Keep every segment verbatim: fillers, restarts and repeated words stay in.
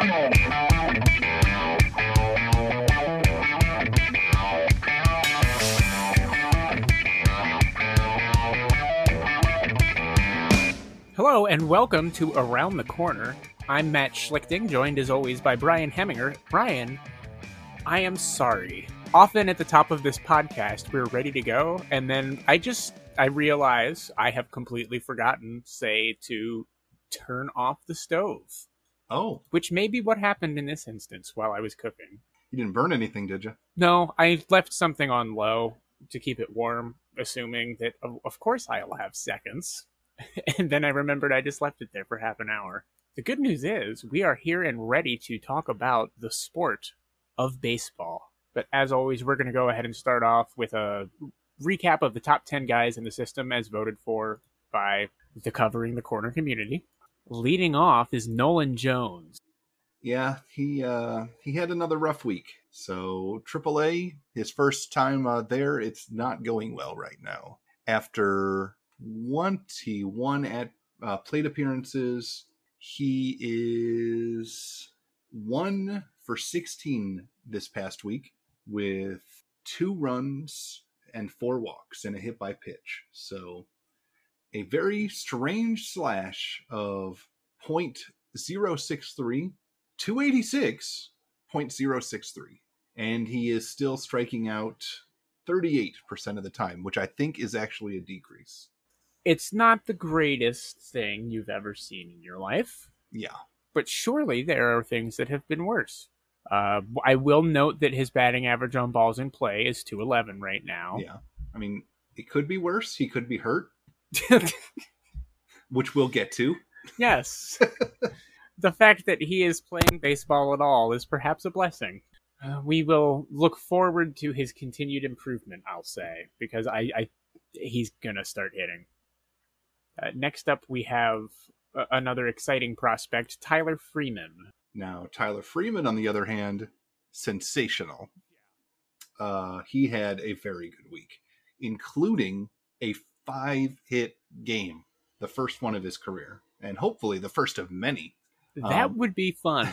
Hello and welcome to Around the Corner. I'm Matt Schlichting, joined as always by Brian Heminger. Brian, I am sorry. Often at the top of this podcast, we're ready to go, and then I just, I realize I have completely forgotten, say, to turn off the stove. Oh. Which may be what happened in this instance while I was cooking. You didn't burn anything, did you? No, I left something on low to keep it warm, assuming that, of course, I'll have seconds. And then I remembered I just left it there for half an hour. The good news is we are here and ready to talk about the sport of baseball. But as always, we're going to go ahead and start off with a recap of the top ten guys in the system as voted for by the Covering the Corner community. Leading off is Nolan Jones. Yeah, he uh, he had another rough week. So triple A, his first time uh, there, it's not going well right now. After twenty-one at uh, plate appearances, he is one for sixteen this past week with two runs and four walks and a hit by pitch. So a very strange slash of point zero six three, two eighty-six, point zero six three. And he is still striking out thirty-eight percent of the time, which I think is actually a decrease. It's not the greatest thing you've ever seen in your life. Yeah. But surely there are things that have been worse. Uh, I will note that his batting average on balls in play is two eleven right now. Yeah. I mean, it could be worse. He could be hurt. Which we'll get to. Yes. The fact that he is playing baseball at all is perhaps a blessing. Uh, we will look forward to his continued improvement, I'll say, because I, I he's going to start hitting. Uh, next up, we have uh, another exciting prospect, Tyler Freeman. Now, Tyler Freeman, on the other hand, sensational. Uh, he had a very good week, including a five-hit game, the first one of his career, and hopefully the first of many. That um, would be fun.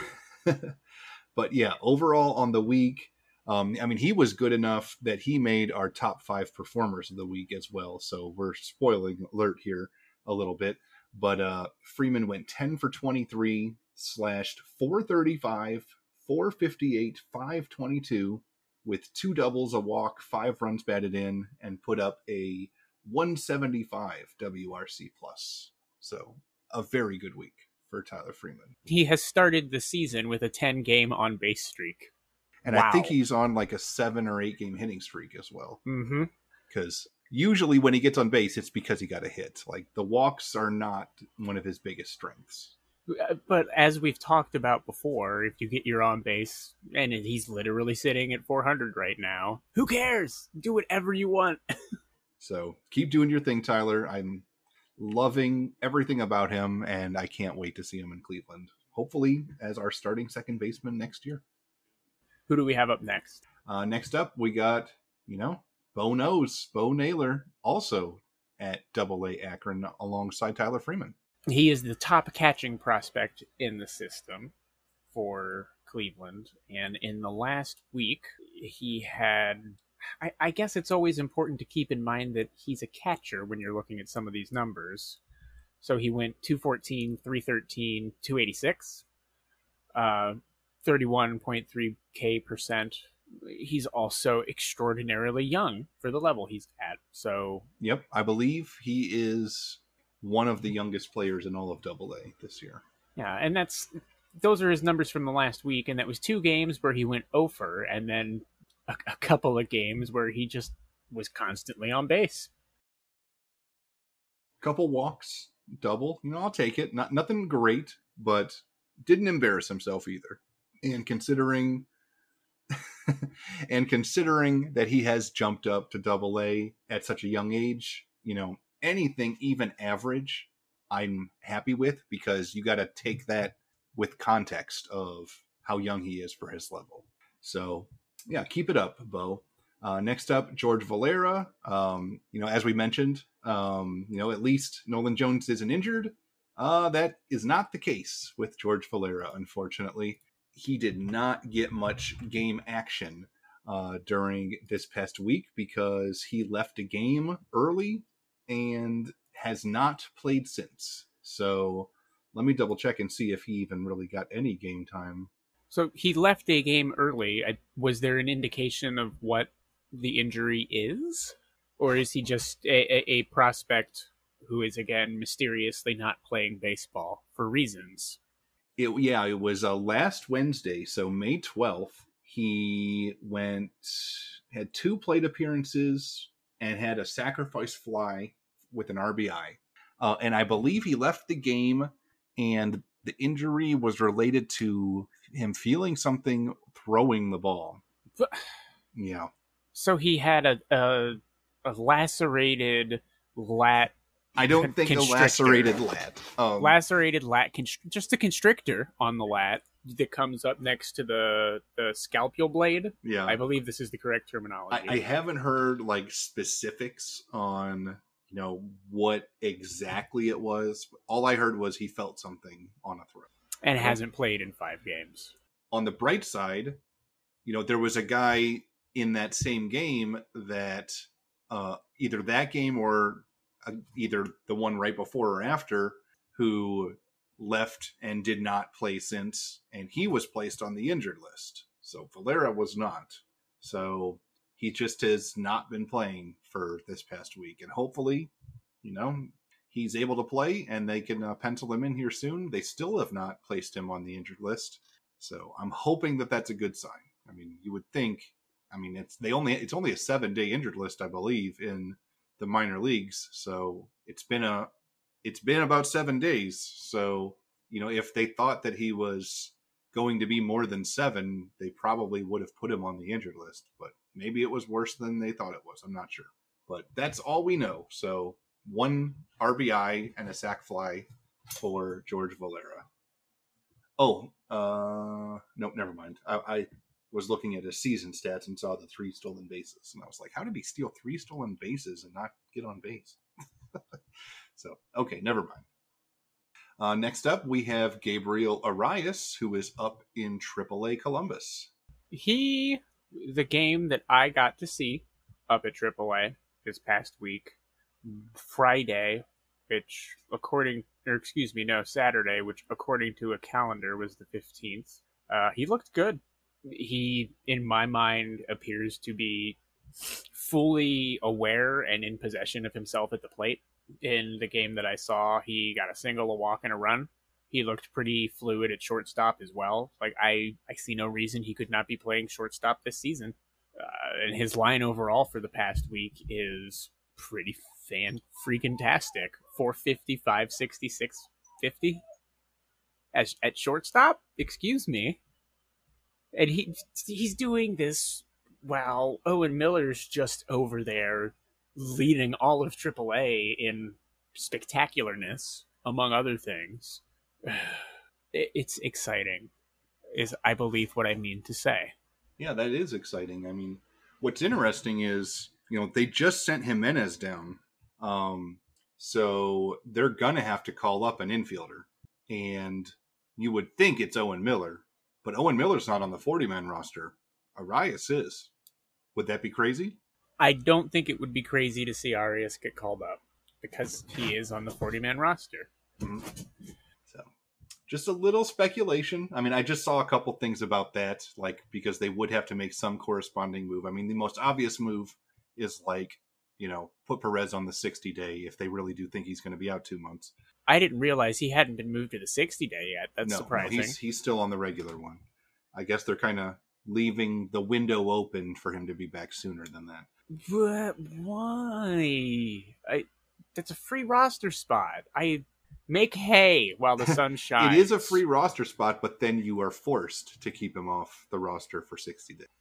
But yeah, overall on the week, um, I mean, he was good enough that he made our top five performers of the week as well. So we're spoiling alert here a little bit. But uh, Freeman went ten for twenty-three, slashed four thirty-five, four fifty-eight, five twenty-two, with two doubles, a walk, five runs batted in, and put up a one seventy-five W R C plus. So a very good week for Tyler Freeman. He has started the season with a ten-game on-base streak. And Wow. I think he's on like a seven or eight game hitting streak as well. Mm-hmm. Because usually when he gets on base, it's because he got a hit. Like the walks are not one of his biggest strengths. But as we've talked about before, if you get your on base, and he's literally sitting at four hundred right now, who cares? Do whatever you want. So keep doing your thing, Tyler. I'm loving everything about him, and I can't wait to see him in Cleveland. Hopefully as our starting second baseman next year. Who do we have up next? Uh, next up, we got, you know, Bo Knows, Bo Naylor, also at Double A Akron alongside Tyler Freeman. He is the top catching prospect in the system for Cleveland. And in the last week, he had... I, I guess it's always important to keep in mind that he's a catcher when you're looking at some of these numbers. So he went two fourteen, three thirteen, two eighty-six, uh, thirty-one point three K percent. He's also extraordinarily young for the level he's at. So, yep, I believe he is one of the youngest players in all of Double A this year. Yeah, and that's those are his numbers from the last week, and that was two games where he went oh for, and then a, a couple of games where he just was constantly on base. Couple walks, double, you know, I'll take it. Not nothing great, but didn't embarrass himself either. And considering and considering that he has jumped up to Double A at such a young age, you know, anything even average, I'm happy with, because you got to take that with context of how young he is for his level. So, yeah, keep it up, Bo. Uh, next up, George Valera. Um, you know, as we mentioned, um, you know, at least Nolan Jones isn't injured. Uh, that is not the case with George Valera, unfortunately. He did not get much game action uh, during this past week because he left a game early and has not played since. So let me double check and see if he even really got any game time. So he left a game early. Was there an indication of what the injury is? Or is he just a, a, a prospect who is, again, mysteriously not playing baseball for reasons? It, yeah, it was uh, last Wednesday, so May twelfth. He went, had two plate appearances and had a sacrifice fly with an R B I. Uh, and I believe he left the game, and the injury was related to him feeling something throwing the ball. But, yeah. So he had a, a, a lacerated lat. I don't think a lacerated lat. Um, lacerated lat, const- just a constrictor on the lat that comes up next to the, the scalpel blade. Yeah. I believe this is the correct terminology. I, I haven't heard like specifics on, you know, what exactly it was. All I heard was he felt something on a throw. And hasn't played in five games. On the bright side, you know, there was a guy in that same game that uh, either that game or uh, either the one right before or after who left and did not play since, and he was placed on the injured list. So Valera was not. So he just has not been playing for this past week. And hopefully, you know, he's able to play and they can uh, pencil him in here soon. They still have not placed him on the injured list. So I'm hoping that that's a good sign. I mean, you would think, I mean, it's they only it's only a seven day injured list, I believe, in the minor leagues. So it's been a it's been about seven days. So, you know, if they thought that he was going to be more than seven, they probably would have put him on the injured list. But maybe it was worse than they thought it was. I'm not sure. But that's all we know. So one R B I and a sac fly for George Valera. Oh, uh, nope, never mind. I, I was looking at his season stats and saw the three stolen bases. And I was like, how did he steal three stolen bases and not get on base? So, okay, never mind. Uh, next up, we have Gabriel Arias, who is up in triple A Columbus. He, the game that I got to see up at triple A this past week, Friday, which according, or excuse me, no, Saturday, which according to a calendar was the fifteenth. Uh, he looked good. He, in my mind, appears to be fully aware and in possession of himself at the plate. In the game that I saw, he got a single, a walk, and a run. He looked pretty fluid at shortstop as well. Like, I, I see no reason he could not be playing shortstop this season. Uh, and his line overall for the past week is pretty fan freaking tastic. four fifty, five sixty-six, fifty As at shortstop? Excuse me. And he he's doing this while Owen Miller's just over there leading all of triple A in spectacularness, among other things. It's exciting, is I believe what I mean to say. Yeah, that is exciting. I mean, what's interesting is, you know, they just sent Jimenez down. Um, so they're going to have to call up an infielder. And you would think it's Owen Miller, but Owen Miller's not on the forty-man roster. Arias is. Would that be crazy? I don't think it would be crazy to see Arias get called up because he is on the forty-man roster. Mm-hmm. So, just a little speculation. I mean, I just saw a couple things about that, like, because they would have to make some corresponding move. I mean, the most obvious move is, like, you know, put Perez on the sixty day if they really do think he's going to be out two months. I didn't realize he hadn't been moved to the sixty day yet. That's no, surprising. No, he's, he's still on the regular one. I guess they're kind of leaving the window open for him to be back sooner than that. But why? I, that's a free roster spot. I make hay while the sun shines. It is a free roster spot, but then you are forced to keep him off the roster for sixty days.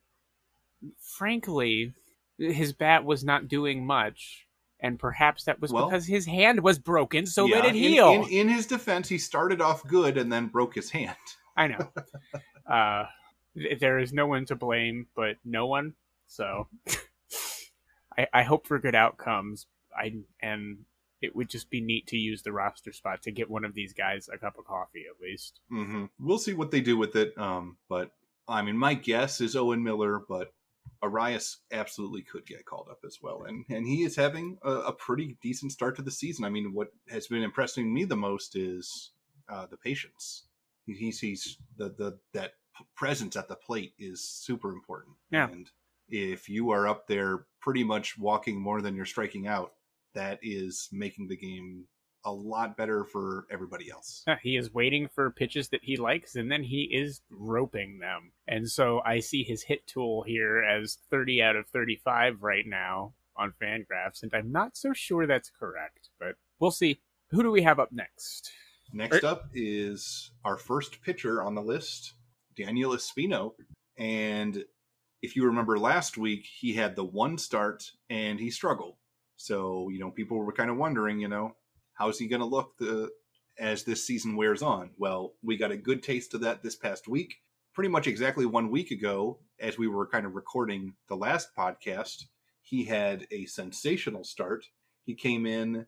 Frankly, his bat was not doing much, and perhaps that was well, because his hand was broken, so yeah, let it heal. In, in, in his defense, he started off good and then broke his hand. I know. uh, th- there is no one to blame but no one, so... I, I hope for good outcomes. I and it would just be neat to use the roster spot to get one of these guys a cup of coffee at least. Mm-hmm. We'll see what they do with it. Um, but I mean, my guess is Owen Miller, but Arias absolutely could get called up as well. And and he is having a, a pretty decent start to the season. I mean, what has been impressing me the most is uh, the patience. He, he sees the, the that presence at the plate is super important. Yeah. And if you are up there pretty much walking more than you're striking out, that is making the game a lot better for everybody else. Yeah, he is waiting for pitches that he likes, and then he is roping them. And so I see his hit tool here as thirty out of thirty-five right now on Fangraphs, and I'm not so sure that's correct, but we'll see. Who do we have up next? Next er- up is our first pitcher on the list, Daniel Espino. And if you remember last week, he had the one start and he struggled. So, you know, people were kind of wondering, you know, how's he going to look the, as this season wears on? Well, we got a good taste of that this past week. Pretty much exactly one week ago, as we were kind of recording the last podcast, he had a sensational start. He came in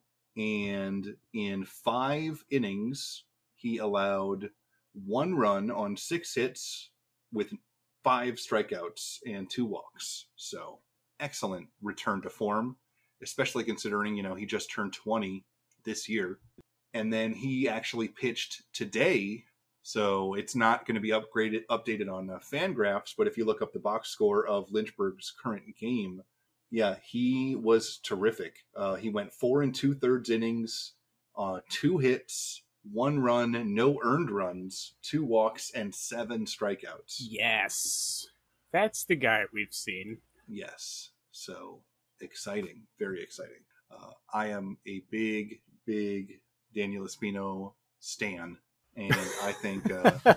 and in five innings, he allowed one run on six hits with five strikeouts and two walks. So excellent return to form, especially considering, you know, he just turned twenty this year. And then he actually pitched today. So it's not going to be upgraded, updated on uh, Fangraphs. But if you look up the box score of Lynchburg's current game, yeah, he was terrific. Uh, he went four and two thirds innings, uh, two hits, one run, no earned runs, two walks, and seven strikeouts. Yes. That's the guy we've seen. Yes. So exciting. Very exciting. Uh, I am a big, big Daniel Espino stan. And I think uh,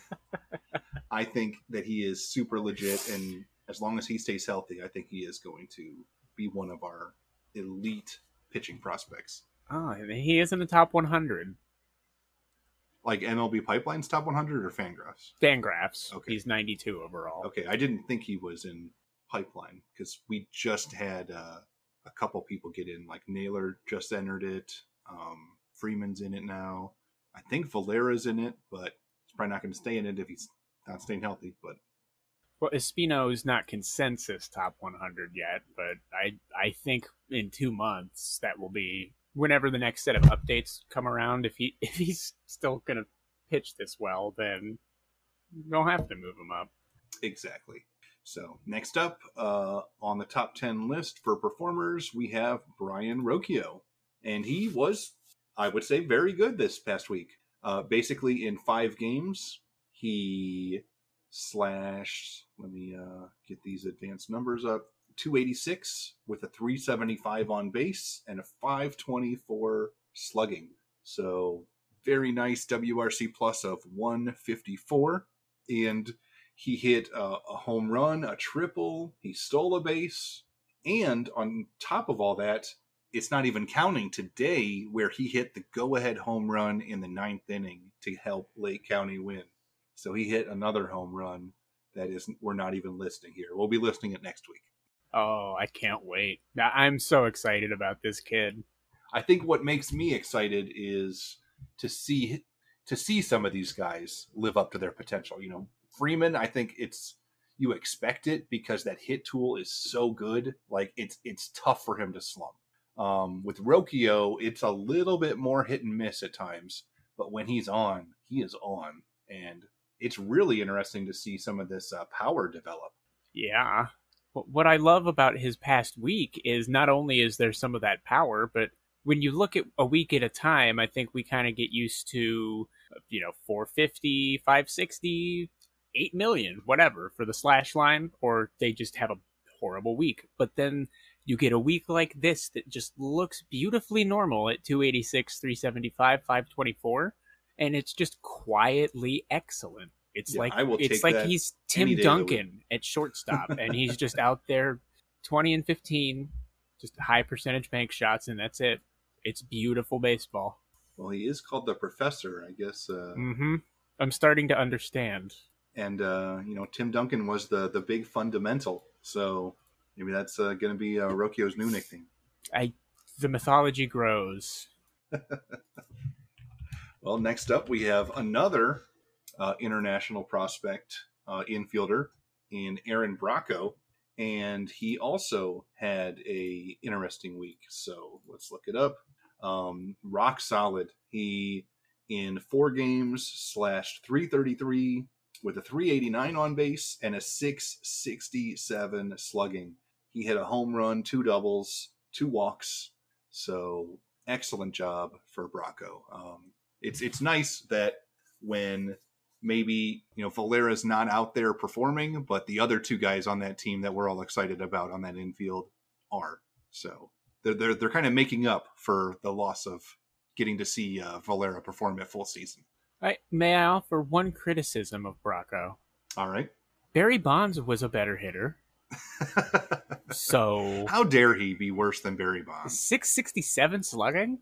I think that he is super legit. And as long as he stays healthy, I think he is going to be one of our elite pitching prospects. Oh, he is in the top one hundred. Like M L B Pipeline's top one hundred or Fangraphs? Fangraphs. Okay. He's ninety-two overall. Okay, I didn't think he was in Pipeline because we just had uh, a couple people get in. Like Naylor just entered it. Um, Freeman's in it now. I think Valera's in it, but he's probably not going to stay in it if he's not staying healthy. But well, Espino's not consensus top one hundred yet, but I I think in two months that will be whenever the next set of updates come around. If he if he's still going to pitch this well, then you'll have to move him up. Exactly. So next up uh, on the top ten list for performers, we have Brian Rocchio, and he was, I would say, very good this past week. Uh, basically, in five games, he slashed, let me uh, get these advanced numbers up, two eighty-six with a three seventy-five on base and a five twenty-four slugging. So very nice W R C plus of one fifty-four. And he hit a, a home run, a triple, he stole a base. And on top of all that, it's not even counting today where he hit the go-ahead home run in the ninth inning to help Lake County win. So he hit another home run that isn't, we're not even listing here. We'll be listing it next week. Oh, I can't wait. I'm so excited about this kid. I think what makes me excited is to see to see some of these guys live up to their potential. You know, Freeman, I think it's you expect it because that hit tool is so good. Like it's it's tough for him to slump. Um, with Rocchio, it's a little bit more hit and miss at times, but when he's on, he is on, and it's really interesting to see some of this uh, power develop. Yeah. What I love about his past week is not only is there some of that power, but when you look at a week at a time, I think we kind of get used to, you know, four fifty, five sixty, eight million, whatever for the slash line, or they just have a horrible week. But then you get a week like this that just looks beautifully normal at two eighty-six, three seventy-five, five twenty-four, and it's just quietly excellent. It's yeah, like it's like he's Tim Duncan at shortstop, and he's just out there twenty and fifteen, just high percentage bank shots, and that's it. It's beautiful baseball. Well, he is called the Professor, I guess. Uh, mm-hmm. I'm starting to understand. And, uh, you know, Tim Duncan was the, the big fundamental, so maybe that's uh, going to be uh, Rocchio's new nickname. I The mythology grows. Well, next up we have another uh, international prospect uh, infielder in Aaron Bracco, and he also had a interesting week. So let's look it up. Um, rock solid. He in four games slashed three thirty-three with a three eighty-nine on base and a six sixty-seven slugging. He hit a home run, two doubles, two walks. So excellent job for Bracco. Um, it's it's nice that when maybe, you know, Valera's not out there performing, but the other two guys on that team that we're all excited about on that infield are. So they're they're, they're kind of making up for the loss of getting to see uh, Valera perform at full season. I, may I offer one criticism of Bracco? All right. Barry Bonds was a better hitter. So how dare he be worse than Barry Bonds? six sixty-seven slugging?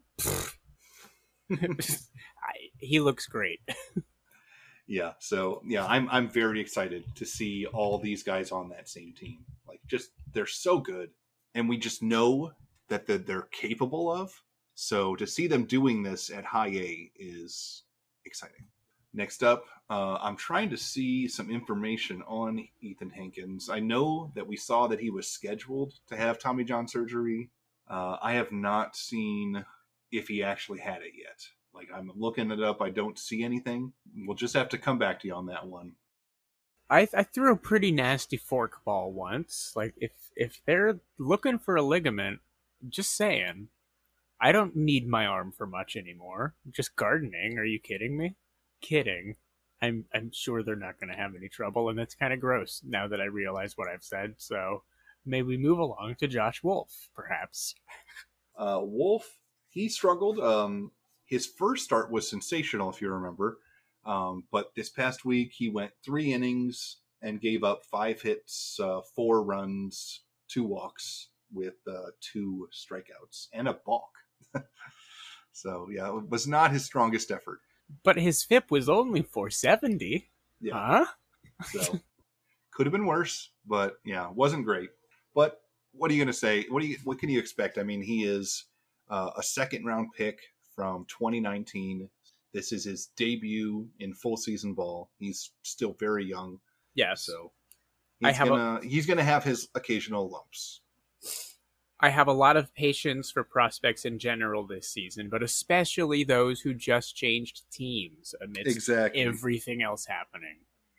I, he looks great. Yeah, so yeah, I'm I'm very excited to see all these guys on that same team. Like, just they're so good, and we just know that the, they're capable of. So to see them doing this at high A is exciting. Next up, uh, I'm trying to see some information on Ethan Hankins. I know that we saw that he was scheduled to have Tommy John surgery. Uh, I have not seen if he actually had it yet. Like, I'm looking it up. I don't see anything. We'll just have to come back to you on that one. I, I threw a pretty nasty fork ball once. Like, if if they're looking for a ligament, just saying, I don't need my arm for much anymore. Just gardening. Are you kidding me? Kidding. I'm I'm sure they're not going to have any trouble, and that's kind of gross now that I realize what I've said. So may we move along to Josh Wolf, perhaps. Uh, Wolf, he struggled. Um, his first start was sensational, if you remember. Um, but this past week, he went three innings and gave up five hits, uh, four runs, two walks with uh, two strikeouts and a balk. So, yeah, it was not his strongest effort. But his F I P was only four seventy. Yeah. Huh? So, could have been worse, but yeah, wasn't great. But what are you going to say? What do you? What can you expect? I mean, he is uh, a second round pick from twenty nineteen. This is his debut in full season ball. He's still very young. Yeah. So I he's have gonna a, he's gonna have his occasional lumps. I have a lot of patience for prospects in general this season, but especially those who just changed teams amidst Exactly. everything else happening.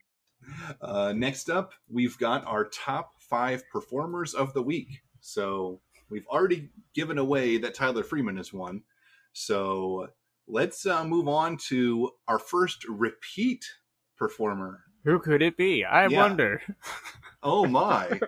Uh, next up, we've got our top five performers of the week. So we've already given away that Tyler Freeman is one. So let's uh, move on to our first repeat performer. Who could it be? I Yeah. wonder. Oh my.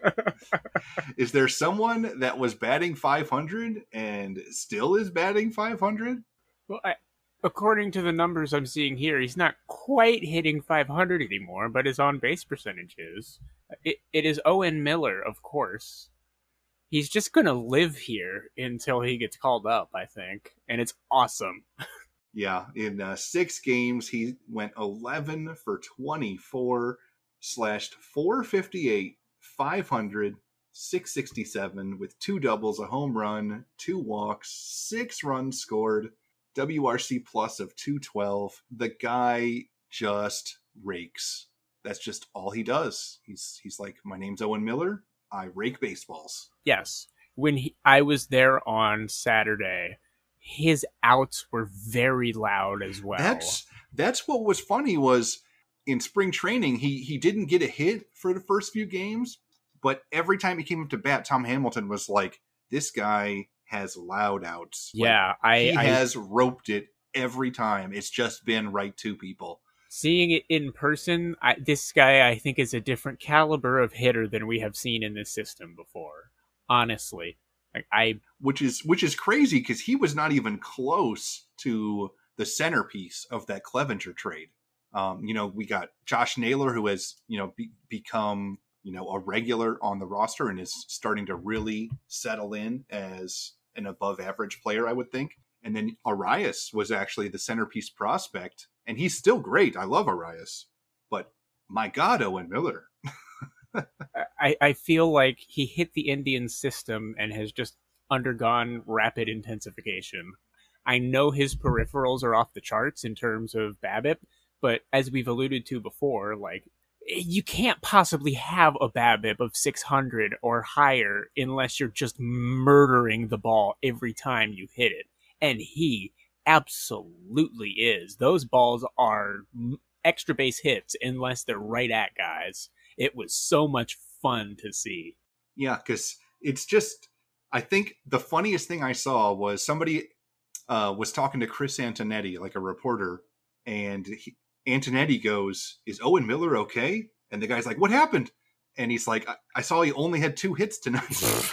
Is there someone that was batting five hundred and still is batting five hundred? Well, I, according to the numbers I'm seeing here, he's not quite hitting five hundred anymore, but his on-base percentage is. It, it is Owen Miller, of course. He's just going to live here until he gets called up, I think, and it's awesome. Yeah, in uh, six games, he went eleven for twenty-four, slashed four fifty-eight, five hundred, six sixty-seven with two doubles, a home run, two walks, six runs scored, W R C plus of two twelve. The guy just rakes. That's just all he does. He's he's like, my name's Owen Miller. I rake baseballs. Yes. When he, I was there on Saturday, his outs were very loud as well. That's that's what was funny was in spring training, he he didn't get a hit for the first few games, but every time he came up to bat, Tom Hamilton was like, this guy has loud outs. Yeah, like, I he I, has roped it every time. It's just been right to people. Seeing it in person, I, this guy I think is a different caliber of hitter than we have seen in this system before. Honestly, like, I which is which is crazy because he was not even close to the centerpiece of that Clevenger trade. Um, you know, we got Josh Naylor, who has you know be, become you know a regular on the roster and is starting to really settle in as an above average player, I would think. And then Arias was actually the centerpiece prospect, and he's still great. I love Arias, but my God, Owen Miller. I, I feel like he hit the Indian system and has just undergone rapid intensification. I know his peripherals are off the charts in terms of BABIP, but as we've alluded to before, like, you can't possibly have a BABIP of six hundred or higher unless you're just murdering the ball every time you hit it. And he absolutely is. Those balls are extra base hits unless they're right at guys. It was so much fun to see. Yeah, because it's just, I think the funniest thing I saw was somebody uh, was talking to Chris Antonetti, like a reporter, and he, Antonetti goes, "Is Owen Miller okay?" And the guy's like, "What happened?" And he's like, I, I saw he only had two hits tonight.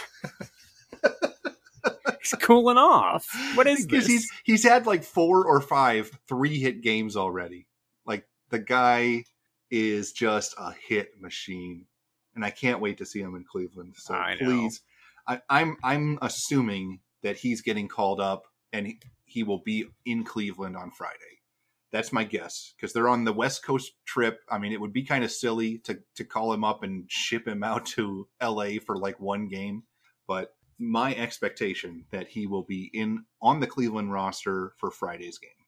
He's cooling off. What is because this? He's, he's had like four or five three-hit games already. Like, the guy is just a hit machine. And I can't wait to see him in Cleveland. So I please, I, I'm I'm assuming that he's getting called up and he, he will be in Cleveland on Friday. That's my guess, because they're on the West Coast trip. I mean, it would be kind of silly to, to call him up and ship him out to L A for like one game. But my expectation that he will be in on the Cleveland roster for Friday's game.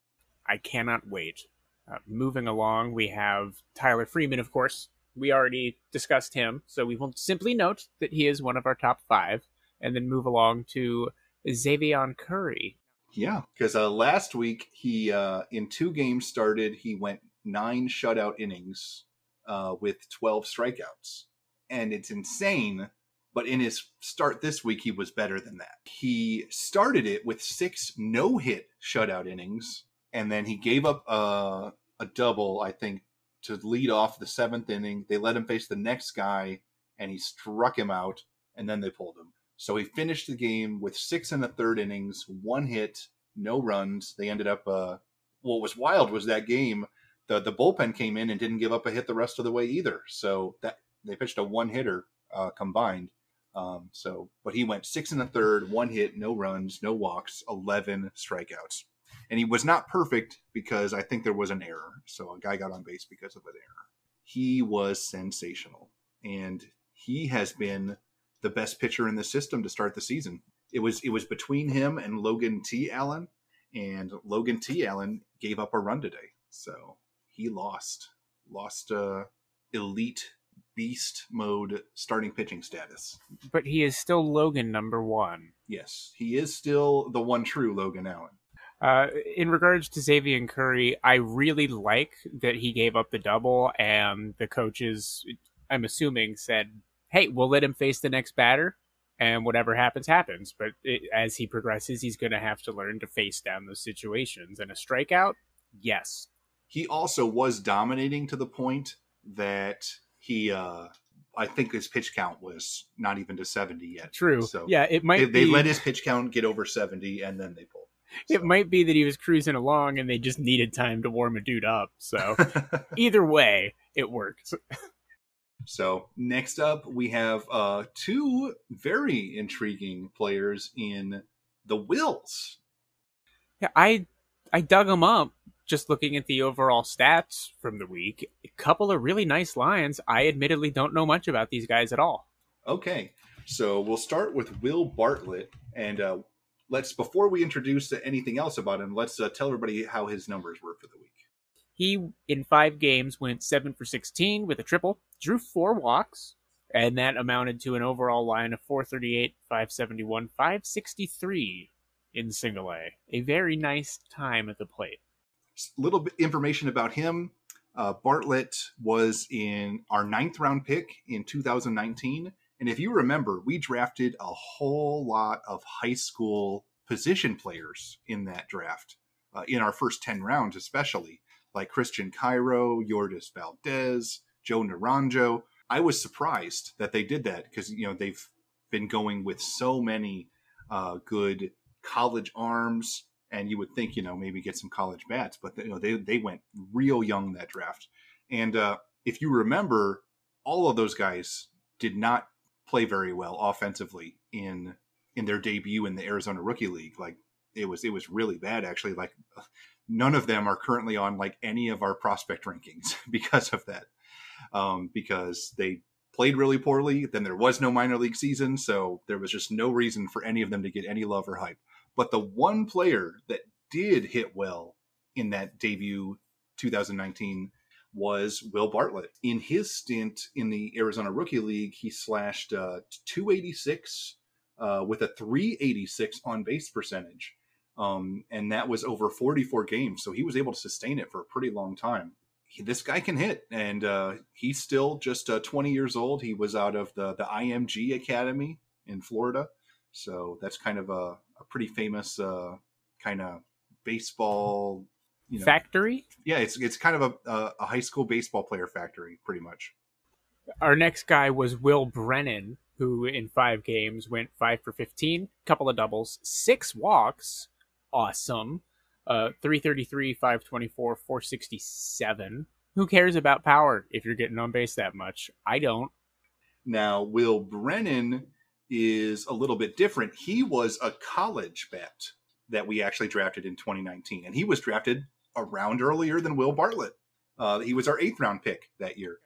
I cannot wait. Uh, moving along, we have Tyler Freeman, of course. We already discussed him, so we will simply note that he is one of our top five, and then move along to Xzavion Curry. Yeah, because uh, last week, he uh, in two games started, he went nine shutout innings uh, with twelve strikeouts. And it's insane, but in his start this week, he was better than that. He started it with six no-hit shutout innings, and then he gave up a, a double, I think, to lead off the seventh inning. They let him face the next guy, and he struck him out, and then they pulled him. So he finished the game with six and a third innings, one hit, no runs. They ended up, uh, what was wild was that game, the, the bullpen came in and didn't give up a hit the rest of the way either. So that they pitched a one-hitter uh, combined. Um, so, but he went six and a third, one hit, no runs, no walks, eleven strikeouts. And he was not perfect because I think there was an error. So a guy got on base because of an error. He was sensational. And he has been the best pitcher in the system to start the season. It was it was between him and Logan T. Allen. And Logan T. Allen gave up a run today. So he lost. Lost uh, elite beast mode starting pitching status. But he is still Logan number one. Yes, he is still the one true Logan Allen. Uh, in regards to Xzavion Curry, I really like that he gave up the double, and the coaches, I'm assuming, said, hey, we'll let him face the next batter, and whatever happens, happens. But it, as he progresses, he's going to have to learn to face down those situations. And a strikeout? Yes. He also was dominating to the point that he, uh, I think his pitch count was not even to seventy yet. True. So yeah, it might they, be... they let his pitch count get over seventy, and then they pulled. So. It might be that he was cruising along and they just needed time to warm a dude up. So either way, it worked. So next up, we have uh, two very intriguing players in the Wills. Yeah, I I dug them up just looking at the overall stats from the week. A couple of really nice lines. I admittedly don't know much about these guys at all. Okay, so we'll start with Will Bartlett, and uh, let's before we introduce anything else about him, let's uh, tell everybody how his numbers were for the week. He, in five games, went seven for sixteen with a triple, drew four walks, and that amounted to an overall line of four thirty-eight, five seventy-one, five sixty-three in single A. A very nice time at the plate. Little bit information about him. Uh, Bartlett was in our ninth round pick in two thousand nineteen. And if you remember, we drafted a whole lot of high school position players in that draft, uh, in our first ten rounds especially, like Christian Cairo, Yordis Valdez, Joe Naranjo. I was surprised that they did that because, you know, they've been going with so many uh, good college arms, and you would think, you know, maybe get some college bats, but, you know, they, they went real young that draft. And uh, if you remember, all of those guys did not play very well offensively in in their debut in the Arizona Rookie League. Like it was it was really bad actually. Like none of them are currently on like any of our prospect rankings because of that. Um, because they played really poorly. Then there was no minor league season, so there was just no reason for any of them to get any love or hype. But the one player that did hit well in that debut two thousand nineteen was Will Bartlett. In his stint in the Arizona Rookie League, he slashed uh, two eighty-six uh, with a three eighty-six on base percentage. Um, and that was over forty-four games. So he was able to sustain it for a pretty long time. He, this guy can hit, and uh, he's still just uh, twenty years old. He was out of the, the I M G Academy in Florida. So that's kind of a, a pretty famous uh, kind of baseball, you know, factory. Yeah, it's it's kind of a, a high school baseball player factory, pretty much. Our next guy was Will Brennan, who in five games went five for fifteen, couple of doubles, six walks. Awesome. Uh, three thirty-three, five twenty-four, four sixty-seven. Who cares about power if you're getting on base that much? I don't. Now, Will Brennan is a little bit different. He was a college bat that we actually drafted in twenty nineteen, and he was drafted a round earlier than Will Bartlett. Uh, he was our eighth round pick that year.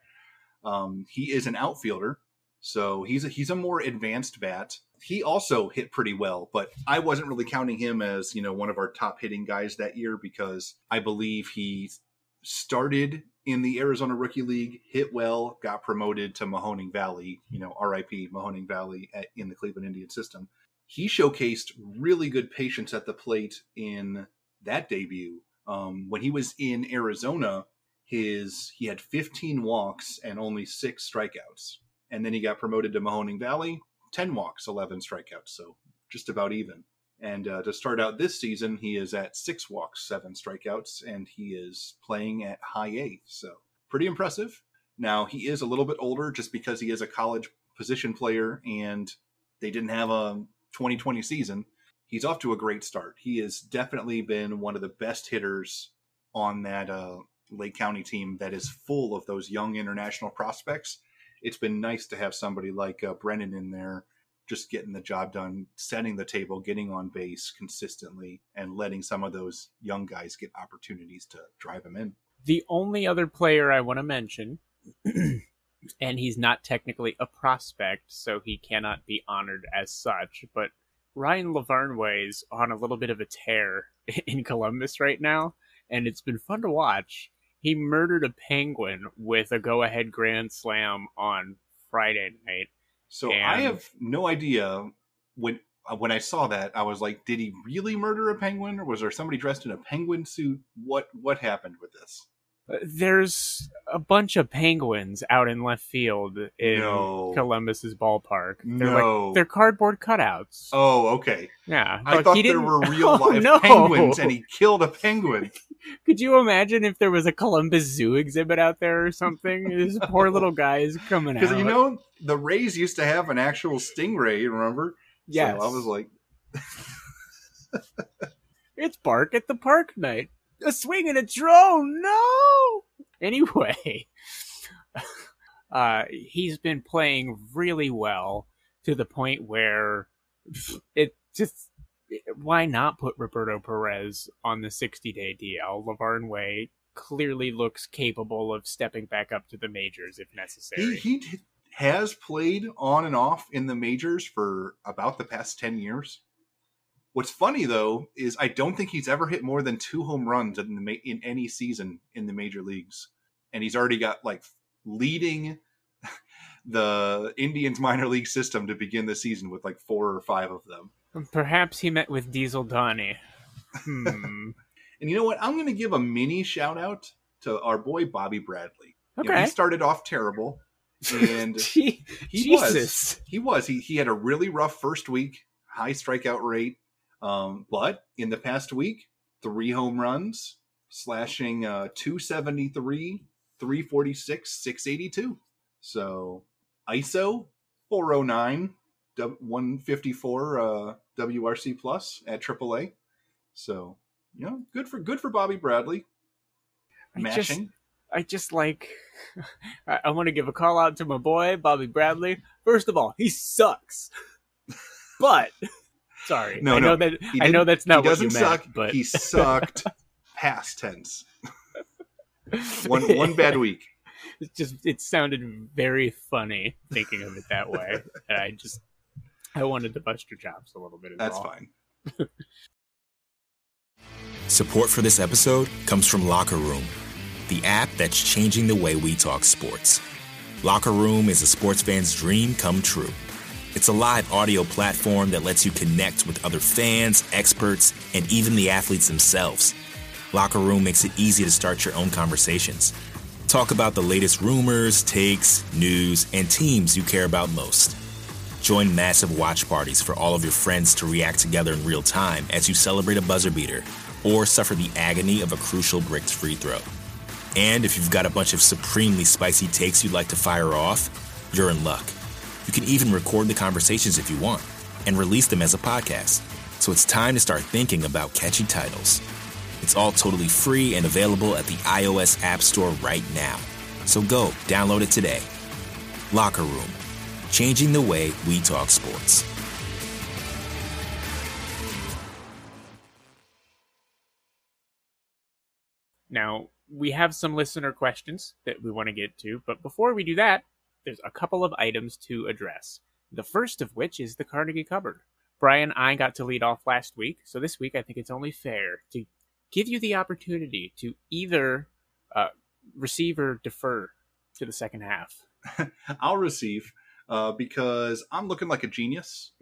Um, he is an outfielder, so he's a, he's a more advanced bat. He also hit pretty well, but I wasn't really counting him as, you know, one of our top hitting guys that year because I believe he started in the Arizona Rookie League, hit well, got promoted to Mahoning Valley, you know, R I P Mahoning Valley at, in the Cleveland Indian system. He showcased really good patience at the plate in that debut. Um, when he was in Arizona, his he had fifteen walks and only six strikeouts. And then he got promoted to Mahoning Valley, ten walks, eleven strikeouts, so just about even. And uh, to start out this season, he is at six walks, seven strikeouts, and he is playing at high A, so pretty impressive. Now, he is a little bit older just because he is a college position player, and they didn't have a twenty twenty season. He's off to a great start. He has definitely been one of the best hitters on that uh, Lake County team that is full of those young international prospects. It's been nice to have somebody like uh, Brennan in there just getting the job done, setting the table, getting on base consistently, and letting some of those young guys get opportunities to drive them in. The only other player I want to mention, and he's not technically a prospect, so he cannot be honored as such, but Ryan Lavarnway is on a little bit of a tear in Columbus right now, and it's been fun to watch. He murdered a penguin with a go-ahead grand slam on Friday night. So and I have no idea. When when I saw that, I was like, did he really murder a penguin? Or was there somebody dressed in a penguin suit? What what happened with this? There's a bunch of penguins out in left field in no. Columbus's ballpark. They're no. like, they're cardboard cutouts. Oh, okay. Yeah. I Look, thought there were real oh, live no. penguins and he killed a penguin. Could you imagine if there was a Columbus Zoo exhibit out there or something? This poor little guy is coming out. Because, you know, the Rays used to have an actual stingray, remember? Yes. So I was like... It's Bark at the Park night. A swing and a drone, no! Anyway, uh, he's been playing really well to the point where it just... Why not put Roberto Perez on the sixty-day D L? Lavarnway clearly looks capable of stepping back up to the majors if necessary. He, he has played on and off in the majors for about the past ten years. What's funny, though, is I don't think he's ever hit more than two home runs in, the ma- in any season in the major leagues. And he's already got, like, leading the Indians minor league system to begin the season with, like, four or five of them. Perhaps he met with Diesel Donnie. Hmm. And you know what? I'm going to give a mini shout out to our boy Bobby Bradley. Okay. You know, he started off terrible, and Gee, he Jesus. was. He was. He he had a really rough first week, high strikeout rate. Um, but in the past week, three home runs, slashing uh, two seventy-three, three forty-six, six eighty-two. So I S O four oh nine. one fifty-four uh, W R C plus at triple A. So, you know, good for good for Bobby Bradley. Mashing. I just, I just like, I, I want to give a call out to my boy, Bobby Bradley. First of all, he sucks. But, sorry. No, I no. know that, I know that's not he what you doesn't meant. suck. But He sucked past tense. one one bad week. It just it sounded very funny thinking of it that way. And I just I wanted to bust your chops a little bit as That's well. fine. Support for this episode comes from Locker Room, the app that's changing the way we talk sports. Locker Room is a sports fan's dream come true. It's a live audio platform that lets you connect with other fans, experts, and even the athletes themselves. Locker Room makes it easy to start your own conversations. Talk about the latest rumors, takes, news, and teams you care about most. Join massive watch parties for all of your friends to react together in real time as you celebrate a buzzer beater or suffer the agony of a crucial bricked free throw. And if you've got a bunch of supremely spicy takes you'd like to fire off, you're in luck. You can even record the conversations if you want and release them as a podcast. So it's time to start thinking about catchy titles. It's all totally free and available at the iOS App Store right now. So go download it today. Locker Room, changing the way we talk sports. Now, we have some listener questions that we want to get to, but before we do that, there's a couple of items to address. The first of which is the Carnegie Cupboard. Brian, I got to lead off last week, so this week I think it's only fair to give you the opportunity to either uh, receive or defer to the second half. I'll receive uh, because I'm looking like a genius.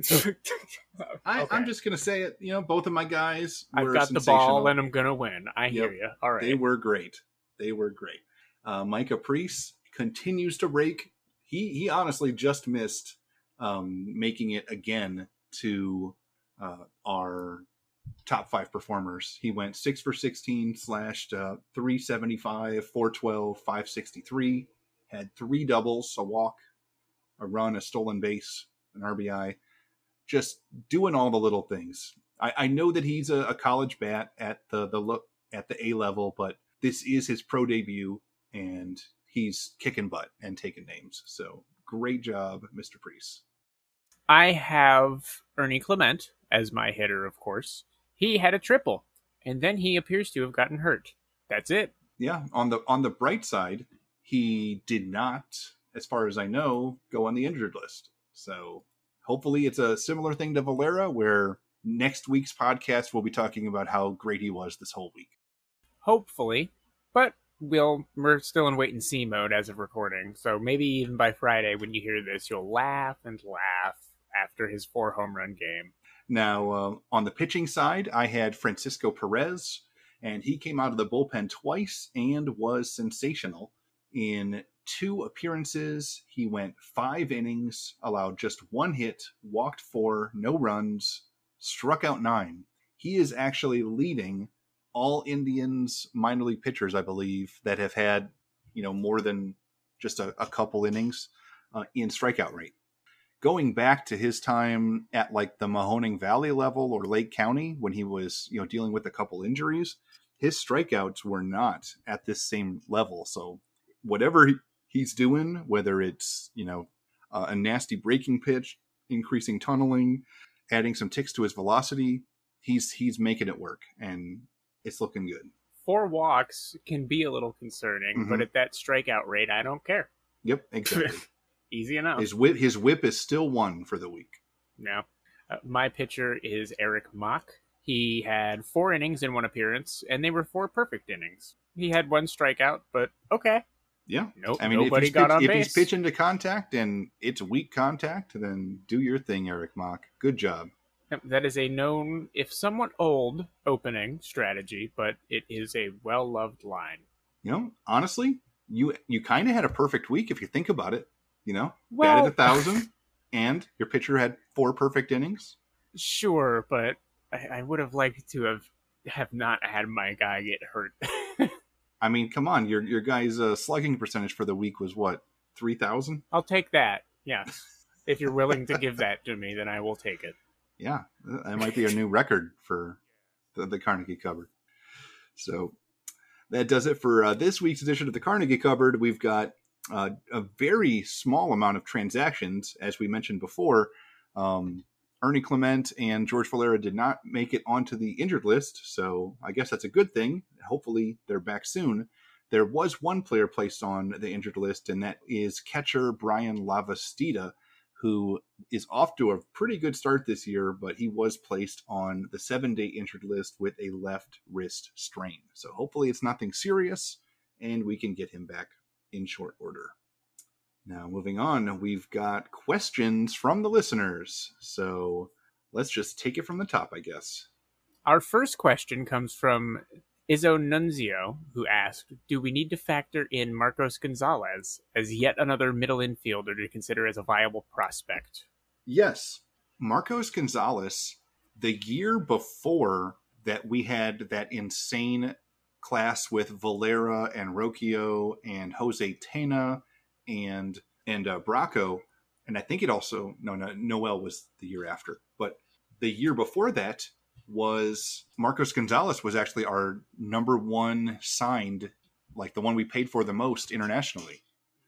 I, Okay. I'm just going to say it. You know, both of my guys were I've got the sensational. ball and I'm going to win. I Yep. hear you. All right. They were great. They were great. Uh, Micah Priest continues to rake. He he honestly just missed um, making it again to uh, our top five performers. He went six for sixteen, slashed uh, three seventy-five, four twelve, five sixty-three, had three doubles, a walk, a run, a stolen base, an R B I, just doing all the little things. I, I know that he's a, a college bat at the the look at the A level, but this is his pro debut, and he's kicking butt and taking names. So great job, Mister Priest. I have Ernie Clement as my hitter, of course. He had a triple, and then he appears to have gotten hurt. That's it. Yeah, on the on the bright side, he did not, as far as I know, go on the injured list. So hopefully it's a similar thing to Valera, where next week's podcast we'll be talking about how great he was this whole week. Hopefully. But we'll, we're still in wait and see mode as of recording, so maybe even by Friday when you hear this, you'll laugh and laugh after his four home run game. Now, uh, on the pitching side, I had Francisco Perez, and he came out of the bullpen twice and was sensational. In two appearances, he went five innings, allowed just one hit, walked four, no runs, struck out nine. He is actually leading all Indians minor league pitchers, I believe, that have had, you know, more than just a, a couple innings uh, in strikeout rate. Going back to his time at like the Mahoning Valley level or Lake County when he was, you know, dealing with a couple injuries, his strikeouts were not at this same level. So whatever he, he's doing, whether it's, you know, uh, a nasty breaking pitch, increasing tunneling, adding some ticks to his velocity, he's he's making it work, and it's looking good. Four walks can be a little concerning, Mhm. but at that strikeout rate, I don't care. Yep, exactly. Easy enough. His whip, his whip is still one for the week. No. Uh, my pitcher is Eric Mock. He had four innings in one appearance, and they were four perfect innings. He had one strikeout, but okay. Yeah. Nope, I mean, nobody if, he's got pitch, on if base. he's pitching to contact and it's weak contact, then do your thing, Eric Mock. Good job. Yep, that is a known, if somewhat old, opening strategy, but it is a well-loved line. You know, honestly, you you kind of had a perfect week if you think about it. You know, Well- batted a thousand, and your pitcher had four perfect innings. Sure, but I, I would have liked to have have not had my guy get hurt. I mean, come on, your your guy's uh, slugging percentage for the week was what, three thousand? I'll take that. Yes. If you're willing to give that to me, then I will take it. Yeah, that might be a new record for the, the Carnegie Cupboard. So that does it for uh, this week's edition of the Carnegie Cupboard. We've got uh, a very small amount of transactions, as we mentioned before. Um, Ernie Clement and George Valera did not make it onto the injured list, so I guess that's a good thing. Hopefully they're back soon. there was one player placed on the injured list, and that is catcher Brian Lavastida, who is off to a pretty good start this year, but he was placed on the seven-day injured list with a left wrist strain. So hopefully it's nothing serious, and we can get him back in short order. Now, moving on, we've got questions from the listeners. So let's just take it from the top, I guess. Our first question comes from Izzo Nunzio, who asked, do we need to factor in Marcos Gonzalez as yet another middle infielder to consider as a viable prospect? Yes. Marcos Gonzalez, the year before that we had that insane class with Valera and Rocchio and Jose Tena and and uh, Bracco, and I think it also, no, no, Noel was the year after, but the year before that was Marcos Gonzalez was actually our number one signed, like the one we paid for the most internationally.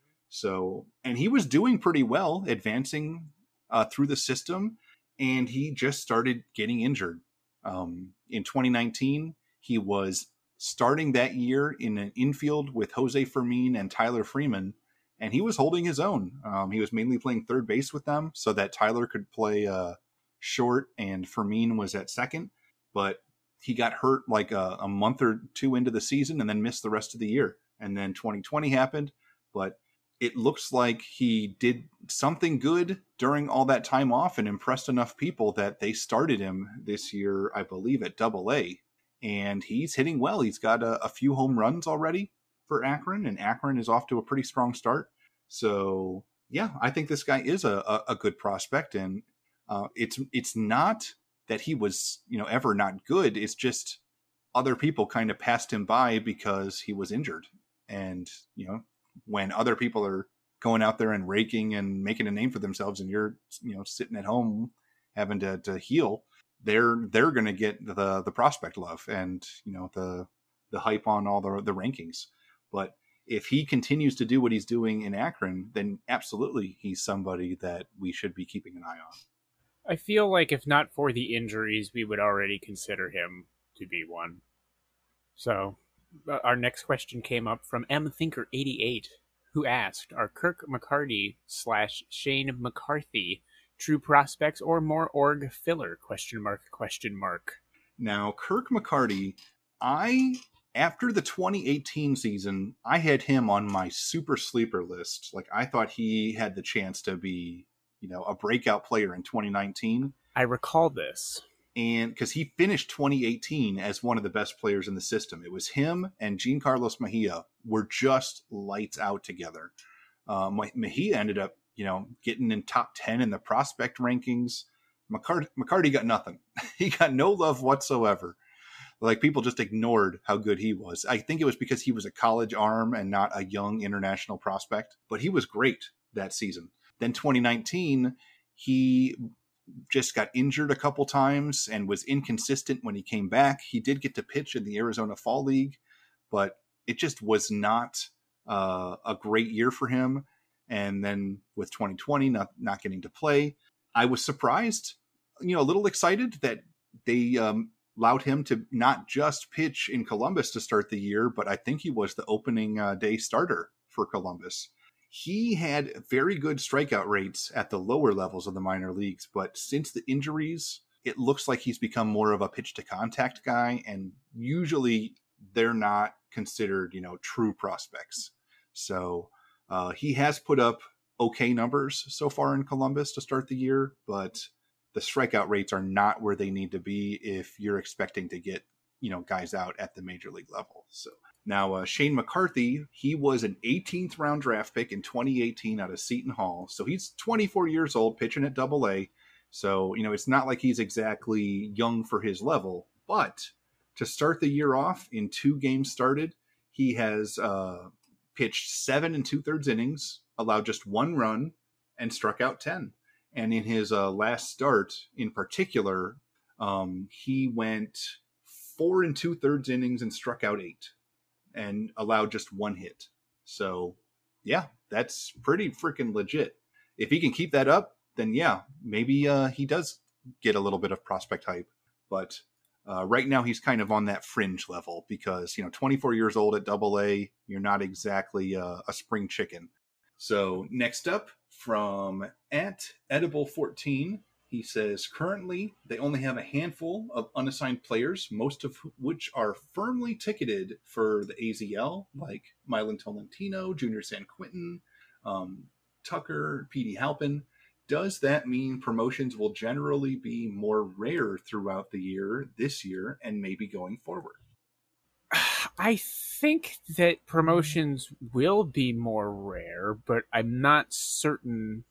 So, and he was doing pretty well, advancing uh, through the system, and he just started getting injured. Um, in twenty nineteen, he was starting that year in an infield with Jose Fermin and Tyler Freeman, and he was holding his own. Um, he was mainly playing third base with them so that Tyler could play uh, short and Fermin was at second, but he got hurt like a, a month or two into the season and then missed the rest of the year. And then twenty twenty happened, but it looks like he did something good during all that time off and impressed enough people that they started him this year, I believe, at Double A. And he's hitting well. He's got a, a few home runs already for Akron, and Akron is off to a pretty strong start. So, yeah, I think this guy is a, a, a good prospect. And uh, it's it's not that he was, you know, ever not good. It's just other people kind of passed him by because he was injured. And, you know, when other people are going out there and raking and making a name for themselves and you're, you know, sitting at home having to, to heal, they're they're going to get the the prospect love and, you know, the the hype on all the the rankings. But if he continues to do what he's doing in Akron, then absolutely he's somebody that we should be keeping an eye on. I feel like if not for the injuries, we would already consider him to be one. So uh, our next question came up from M Thinker eighty-eight, who asked, are Kirk McCarty slash Shane McCarthy true prospects or more org filler? Question mark, question mark. Now, Kirk McCarty, I, after the twenty eighteen season, I had him on my super sleeper list. Like, I thought he had the chance to be, you know, a breakout player in twenty nineteen. I recall this. And because he finished twenty eighteen as one of the best players in the system. It was him and Giancarlos Mejia were just lights out together. Uh, Mejia ended up, you know, getting in top ten in the prospect rankings. McCarty, McCarty got nothing. He got no love whatsoever. Like, people just ignored how good he was. I think it was because he was a college arm and not a young international prospect, but he was great that season. Then twenty nineteen, he just got injured a couple times and was inconsistent when he came back. He did get to pitch in the Arizona Fall League, but it just was not uh, a great year for him. And then with twenty twenty, not, not getting to play, I was surprised, you know, a little excited that they um, allowed him to not just pitch in Columbus to start the year, but I think he was the opening uh, day starter for Columbus. He had very good strikeout rates at the lower levels of the minor leagues, but since the injuries, it looks like he's become more of a pitch to contact guy, and usually they're not considered, you know, true prospects. So uh, he has put up okay numbers so far in Columbus to start the year, but the strikeout rates are not where they need to be if you're expecting to get, you know, guys out at the major league level. So now uh, Shane McCarthy, he was an eighteenth round draft pick in twenty eighteen out of Seton Hall. So he's twenty-four years old, pitching at Double A. So, you know, it's not like he's exactly young for his level, but to start the year off in two games started, he has uh, pitched seven and two thirds innings, allowed just one run, and struck out ten. And in his uh, last start in particular, um, he went four and two thirds innings and struck out eight and allowed just one hit. So, yeah, that's pretty freaking legit. If he can keep that up, then yeah, maybe uh, he does get a little bit of prospect hype. But Uh, right now, he's kind of on that fringe level because, you know, twenty-four years old at double A, you're not exactly uh, a spring chicken. So next up from at Edible fourteen, he says, currently they only have a handful of unassigned players, most of which are firmly ticketed for the A Z L, like Milan Tolentino, Junior San Quentin, um, Tucker, P D Halpin. Does that mean promotions will generally be more rare throughout the year, this year, and maybe going forward? I think that promotions will be more rare, but I'm not certain.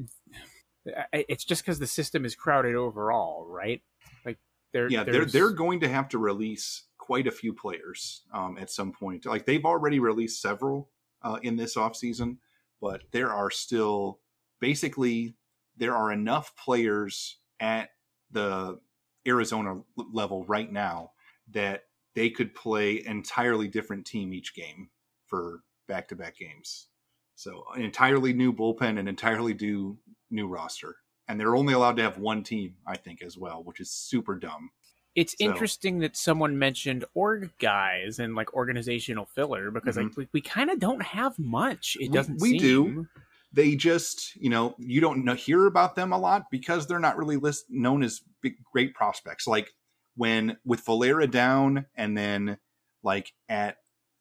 It's just because the system is crowded overall, right? Like, they're, yeah, they're they're going to have to release quite a few players um, at some point. Like, they've already released several uh, in this offseason, but there are still basically. There are enough players at the Arizona level right now that they could play an entirely different team each game for back-to-back games. So an entirely new bullpen, an entirely new new roster. And they're only allowed to have one team, I think, as well, which is super dumb. It's so. interesting that someone mentioned org guys and like organizational filler because mm-hmm. like we, we kind of don't have much. It doesn't we, we seem... do. They just, you know, you don't know, hear about them a lot because they're not really list, known as big, great prospects. Like when with Valera down and then like at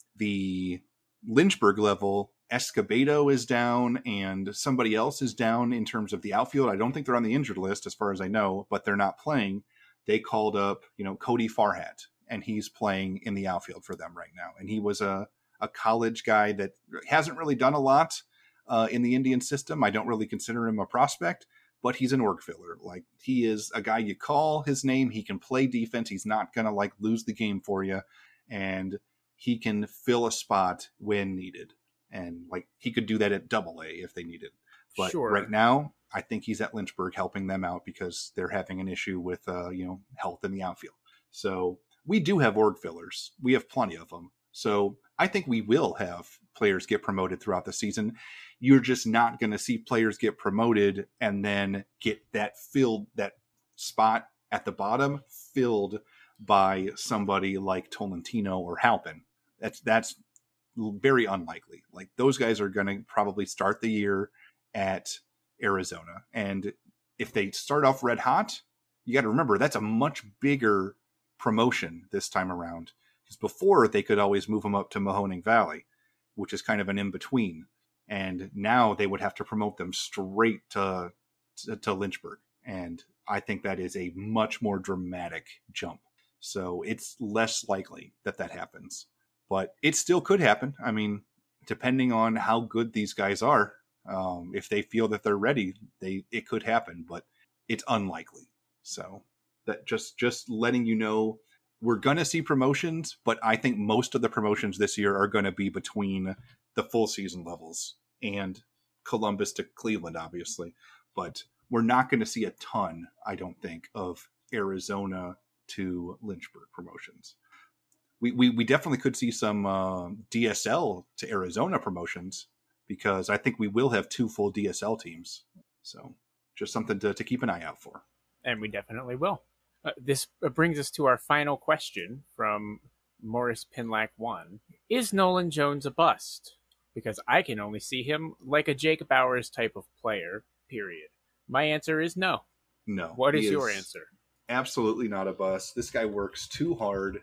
the Lynchburg level, Escobedo is down and somebody else is down in terms of the outfield. I don't think they're on the injured list as far as I know, but they're not playing. They called up, you know, Cody Farhat and he's playing in the outfield for them right now. And he was a, a college guy that hasn't really done a lot. Uh, in the Indian system. I don't really consider him a prospect, but he's an org filler. Like, he is a guy you call his name. He can play defense. He's not going to like lose the game for you. And he can fill a spot when needed. And like, he could do that at double A if they needed. But sure. Right now, I think he's at Lynchburg helping them out because they're having an issue with, uh, you know, health in the outfield. So we do have org fillers. We have plenty of them. So I think we will have players get promoted throughout the season. You're just not going to see players get promoted and then get that filled, that spot at the bottom filled by somebody like Tolentino or Halpin. That's, that's very unlikely. Like, those guys are going to probably start the year at Arizona. And if they start off red hot, you got to remember that's a much bigger promotion this time around. Because before they could always move them up to Mahoning Valley, which is kind of an in-between. And now they would have to promote them straight to, to, to Lynchburg. And I think that is a much more dramatic jump. So it's less likely that that happens. But it still could happen. I mean, depending on how good these guys are, um, if they feel that they're ready, they it could happen. But it's unlikely. So that just, just letting you know, we're going to see promotions, but I think most of the promotions this year are going to be between the full season levels and Columbus to Cleveland, obviously. But we're not going to see a ton, I don't think, of Arizona to Lynchburg promotions. We we, we definitely could see some uh, D S L to Arizona promotions because I think we will have two full D S L teams. So just something to, to keep an eye out for. And we definitely will. Uh, this brings us to our final question from Morris Pinlack one. Is Nolan Jones a bust? Because I can only see him like a Jake Bauers type of player, period. My answer is no. No. What is your answer? Absolutely not a bust. This guy works too hard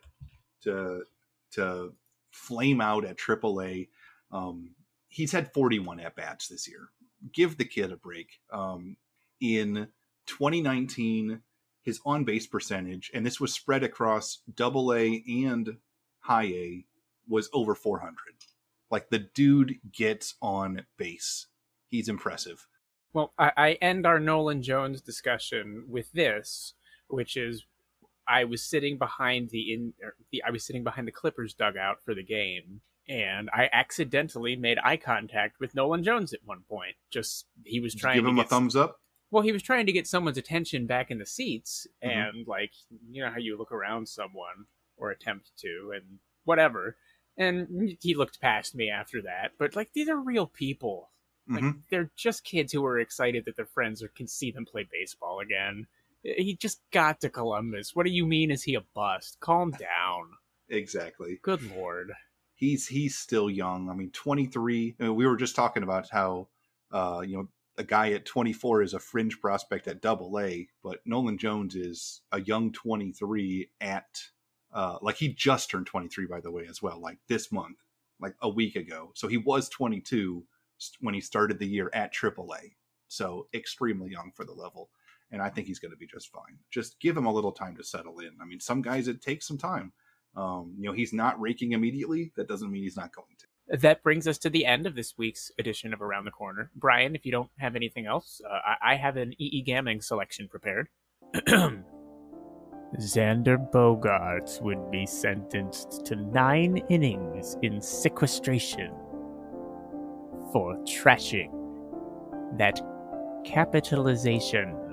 to to flame out at triple A. Um, he's had forty-one at-bats this year. Give the kid a break. Um, in twenty nineteen... his on-base percentage, and this was spread across double A and high A, was over four hundred. Like, the dude gets on base. He's impressive. Well, I, I end our Nolan Jones discussion with this, which is I was sitting behind the in the I was sitting behind the Clippers dugout for the game, and I accidentally made eye contact with Nolan Jones at one point. Just he was Did trying you give to him get a thumbs up. Well, he was trying to get someone's attention back in the seats, Mm-hmm. and like you know how you look around someone or attempt to, and whatever. And he looked past me after that. But like these are real people. Like Mm-hmm. they're just kids who are excited that their friends are, can see them play baseball again. He just got to Columbus. What do you mean, is he a bust? Calm down. Exactly. Good Lord. He's he's still young. I mean, twenty-three. I mean, we were just talking about how, uh, you know, a guy at twenty-four is a fringe prospect at Double A, but Nolan Jones is a young twenty-three at, uh, like he just turned twenty-three, by the way, as well, like this month, like a week ago. So he was twenty-two when he started the year at Triple A. So extremely young for the level. And I think he's going to be just fine. Just give him a little time to settle in. I mean, some guys, it takes some time. Um, you know, he's not raking immediately. That doesn't mean he's not going to. That brings us to the end of this week's edition of Around the Corner. Brian, if you don't have anything else, uh, I-, I have an E E. Gamming selection prepared. Xander Bogaerts would be sentenced to nine innings in sequestration for trashing that capitalization